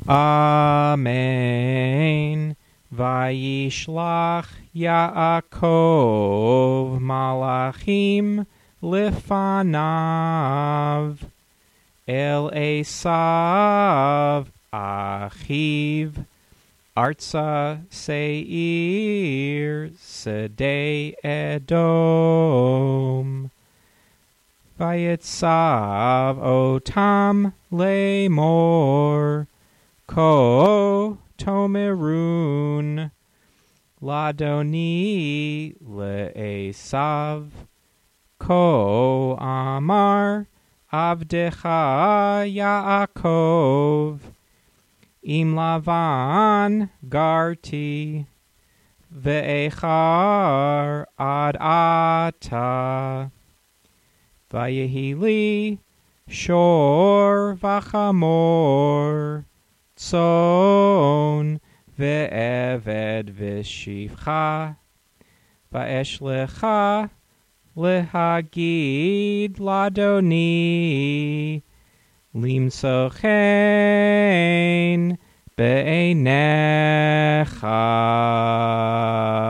Amen. Vayishlach Yaakov malachim lefanav el Esav achiv artsa seir sedei Edom. Vayitzav otam lemor ko tomerun ladoni le'esav ko amar avdecha Yaakov im lavan garti ve'echar ad ata vayehili shor v'chamor tzon ve'eved v'shivcha va'eshlecha lehagid ladoni limsochen be'einecha.